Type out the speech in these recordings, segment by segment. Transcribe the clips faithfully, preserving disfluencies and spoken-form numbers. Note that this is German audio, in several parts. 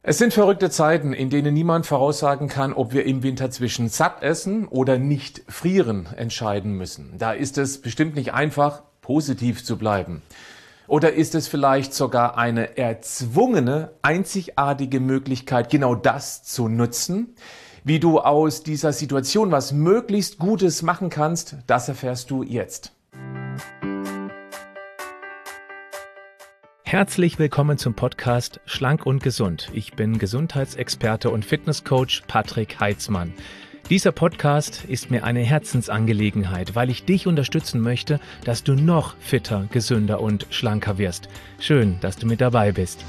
Es sind verrückte Zeiten, in denen niemand voraussagen kann, ob wir im Winter zwischen satt essen oder nicht frieren entscheiden müssen. Da ist es bestimmt nicht einfach, positiv zu bleiben. Oder ist es vielleicht sogar eine erzwungene, einzigartige Möglichkeit, genau das zu nutzen? Wie du aus dieser Situation was möglichst Gutes machen kannst, das erfährst du jetzt. Herzlich willkommen zum Podcast Schlank und Gesund. Ich bin Gesundheitsexperte und Fitnesscoach Patrick Heitzmann. Dieser Podcast ist mir eine Herzensangelegenheit, weil ich dich unterstützen möchte, dass du noch fitter, gesünder und schlanker wirst. Schön, dass du mit dabei bist.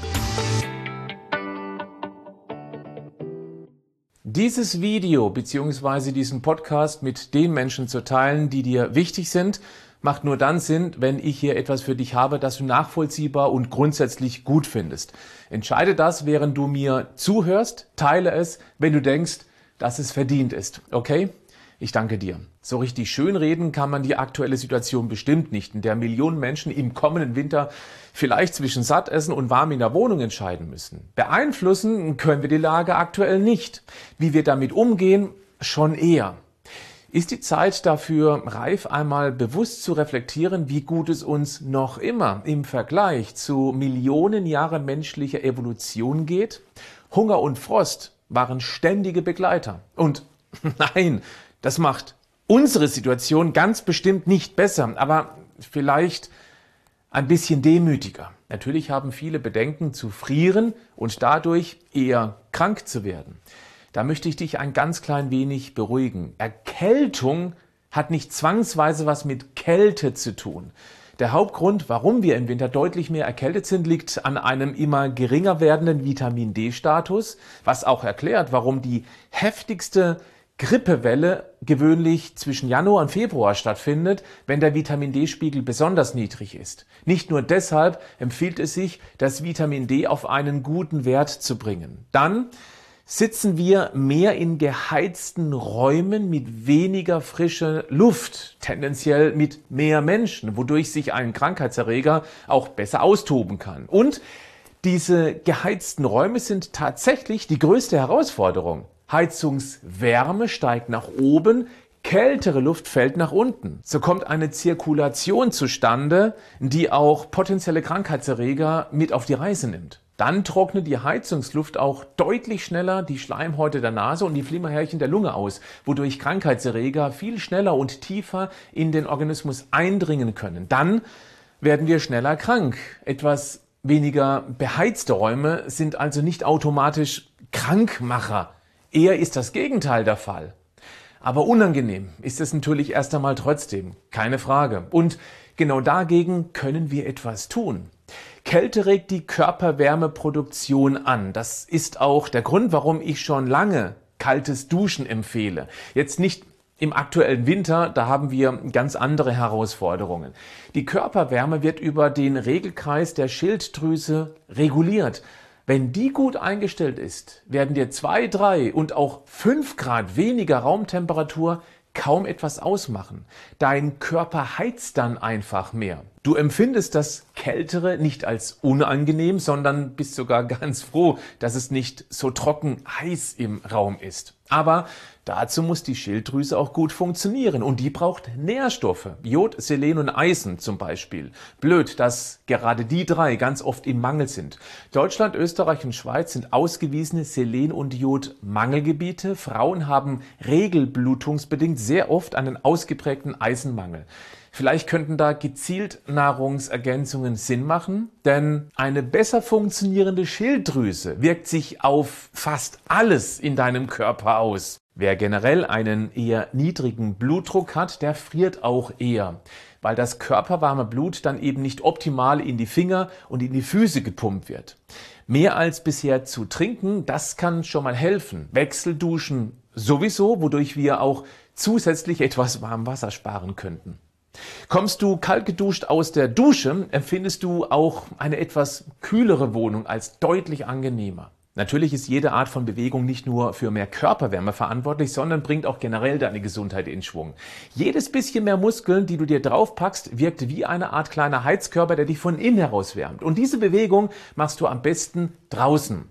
Dieses Video bzw. diesen Podcast mit den Menschen zu teilen, die dir wichtig sind, macht nur dann Sinn, wenn ich hier etwas für dich habe, das du nachvollziehbar und grundsätzlich gut findest. Entscheide das, während du mir zuhörst, teile es, wenn du denkst, dass es verdient ist. Okay? Ich danke dir. So richtig schönreden kann man die aktuelle Situation bestimmt nicht, in der Millionen Menschen im kommenden Winter vielleicht zwischen Sattessen und warm in der Wohnung entscheiden müssen. Beeinflussen können wir die Lage aktuell nicht. Wie wir damit umgehen, schon eher. Ist die Zeit dafür reif, einmal bewusst zu reflektieren, wie gut es uns noch immer im Vergleich zu Millionen Jahre menschlicher Evolution geht? Hunger und Frost waren ständige Begleiter. Und nein, das macht unsere Situation ganz bestimmt nicht besser, aber vielleicht ein bisschen demütiger. Natürlich haben viele Bedenken zu frieren und dadurch eher krank zu werden. Da möchte ich dich ein ganz klein wenig beruhigen. Erkältung hat nicht zwangsweise was mit Kälte zu tun. Der Hauptgrund, warum wir im Winter deutlich mehr erkältet sind, liegt an einem immer geringer werdenden Vitamin-D-Status, was auch erklärt, warum die heftigste Grippewelle gewöhnlich zwischen Januar und Februar stattfindet, wenn der Vitamin-D-Spiegel besonders niedrig ist. Nicht nur deshalb empfiehlt es sich, das Vitamin D auf einen guten Wert zu bringen. Dann sitzen wir mehr in geheizten Räumen mit weniger frischer Luft, tendenziell mit mehr Menschen, wodurch sich ein Krankheitserreger auch besser austoben kann. Und diese geheizten Räume sind tatsächlich die größte Herausforderung. Heizungswärme steigt nach oben, kältere Luft fällt nach unten. So kommt eine Zirkulation zustande, die auch potenzielle Krankheitserreger mit auf die Reise nimmt. Dann trocknet die Heizungsluft auch deutlich schneller die Schleimhäute der Nase und die Flimmerhärchen der Lunge aus, wodurch Krankheitserreger viel schneller und tiefer in den Organismus eindringen können. Dann werden wir schneller krank. Etwas weniger beheizte Räume sind also nicht automatisch Krankmacher. Eher ist das Gegenteil der Fall. Aber unangenehm ist es natürlich erst einmal trotzdem, keine Frage. Und genau dagegen können wir etwas tun. Kälte regt die Körperwärmeproduktion an. Das ist auch der Grund, warum ich schon lange kaltes Duschen empfehle. Jetzt nicht im aktuellen Winter, da haben wir ganz andere Herausforderungen. Die Körperwärme wird über den Regelkreis der Schilddrüse reguliert. Wenn die gut eingestellt ist, werden dir zwei, drei und auch fünf Grad weniger Raumtemperatur kaum etwas ausmachen. Dein Körper heizt dann einfach mehr. Du empfindest das Kältere nicht als unangenehm, sondern bist sogar ganz froh, dass es nicht so trocken heiß im Raum ist. Aber dazu muss die Schilddrüse auch gut funktionieren und die braucht Nährstoffe, Jod, Selen und Eisen zum Beispiel. Blöd, dass gerade die drei ganz oft im Mangel sind. Deutschland, Österreich und Schweiz sind ausgewiesene Selen- und Jodmangelgebiete. Frauen haben regelblutungsbedingt sehr oft einen ausgeprägten Eisenmangel. Vielleicht könnten da gezielt Nahrungsergänzungen Sinn machen, denn eine besser funktionierende Schilddrüse wirkt sich auf fast alles in deinem Körper aus. Wer generell einen eher niedrigen Blutdruck hat, der friert auch eher, weil das körperwarme Blut dann eben nicht optimal in die Finger und in die Füße gepumpt wird. Mehr als bisher zu trinken, das kann schon mal helfen. Wechselduschen sowieso, wodurch wir auch zusätzlich etwas Warmwasser sparen könnten. Kommst du kalt geduscht aus der Dusche, empfindest du auch eine etwas kühlere Wohnung als deutlich angenehmer. Natürlich ist jede Art von Bewegung nicht nur für mehr Körperwärme verantwortlich, sondern bringt auch generell deine Gesundheit in Schwung. Jedes bisschen mehr Muskeln, die du dir draufpackst, wirkt wie eine Art kleiner Heizkörper, der dich von innen heraus wärmt. Und diese Bewegung machst du am besten draußen.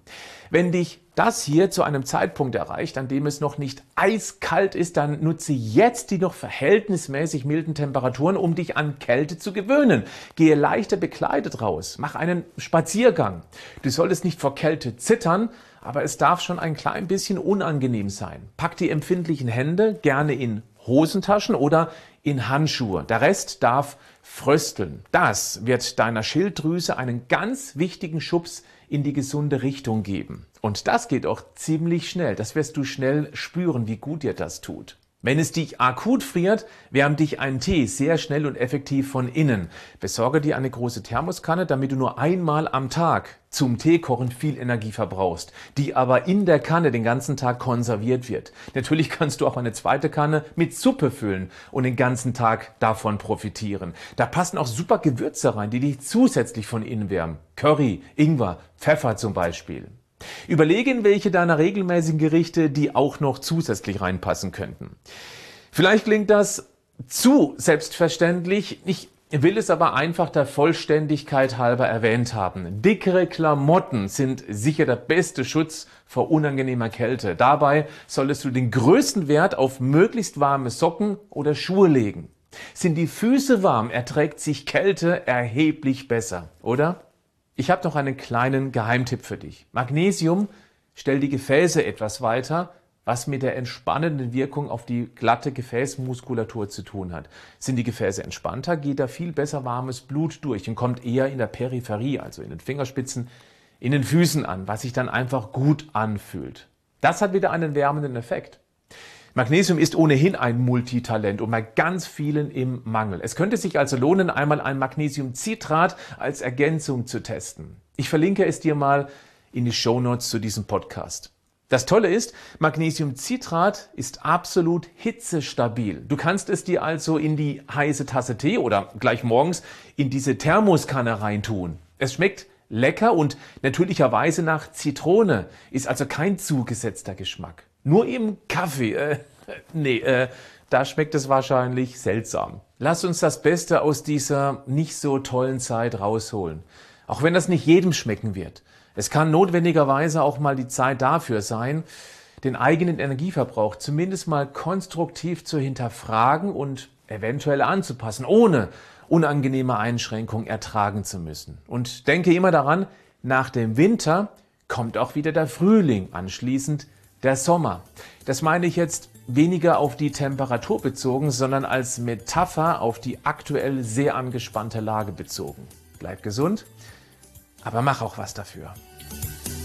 Wenn dich das hier zu einem Zeitpunkt erreicht, an dem es noch nicht eiskalt ist, dann nutze jetzt die noch verhältnismäßig milden Temperaturen, um dich an Kälte zu gewöhnen. Gehe leichter bekleidet raus, mach einen Spaziergang. Du solltest nicht vor Kälte zittern, aber es darf schon ein klein bisschen unangenehm sein. Pack die empfindlichen Hände gerne in Hosentaschen oder in Handschuhe. Der Rest darf frösteln. Das wird deiner Schilddrüse einen ganz wichtigen Schubs in die gesunde Richtung geben. Und das geht auch ziemlich schnell. Das wirst du schnell spüren, wie gut dir das tut. Wenn es dich akut friert, wärmt dich ein Tee sehr schnell und effektiv von innen. Besorge dir eine große Thermoskanne, damit du nur einmal am Tag zum Teekochen viel Energie verbrauchst, die aber in der Kanne den ganzen Tag konserviert wird. Natürlich kannst du auch eine zweite Kanne mit Suppe füllen und den ganzen Tag davon profitieren. Da passen auch super Gewürze rein, die dich zusätzlich von innen wärmen. Curry, Ingwer, Pfeffer zum Beispiel. Überlege, in welche deiner regelmäßigen Gerichte die auch noch zusätzlich reinpassen könnten. Vielleicht klingt das zu selbstverständlich. Ich will es aber einfach der Vollständigkeit halber erwähnt haben. Dickere Klamotten sind sicher der beste Schutz vor unangenehmer Kälte. Dabei solltest du den größten Wert auf möglichst warme Socken oder Schuhe legen. Sind die Füße warm, erträgt sich Kälte erheblich besser, oder? Ich habe noch einen kleinen Geheimtipp für dich. Magnesium stellt die Gefäße etwas weiter, was mit der entspannenden Wirkung auf die glatte Gefäßmuskulatur zu tun hat. Sind die Gefäße entspannter, geht da viel besser warmes Blut durch und kommt eher in der Peripherie, also in den Fingerspitzen, in den Füßen an, was sich dann einfach gut anfühlt. Das hat wieder einen wärmenden Effekt. Magnesium ist ohnehin ein Multitalent und bei ganz vielen im Mangel. Es könnte sich also lohnen, einmal ein Magnesiumcitrat als Ergänzung zu testen. Ich verlinke es dir mal in die Shownotes zu diesem Podcast. Das Tolle ist, Magnesiumcitrat ist absolut hitzestabil. Du kannst es dir also in die heiße Tasse Tee oder gleich morgens in diese Thermoskanne reintun. Es schmeckt lecker und natürlicherweise nach Zitrone, ist also kein zugesetzter Geschmack. Nur im Kaffee, äh, nee, äh, da schmeckt es wahrscheinlich seltsam. Lass uns das Beste aus dieser nicht so tollen Zeit rausholen. Auch wenn das nicht jedem schmecken wird. Es kann notwendigerweise auch mal die Zeit dafür sein, den eigenen Energieverbrauch zumindest mal konstruktiv zu hinterfragen und eventuell anzupassen, ohne unangenehme Einschränkungen ertragen zu müssen. Und denke immer daran, nach dem Winter kommt auch wieder der Frühling, anschließend der Sommer. Das meine ich jetzt weniger auf die Temperatur bezogen, sondern als Metapher auf die aktuell sehr angespannte Lage bezogen. Bleib gesund, aber mach auch was dafür.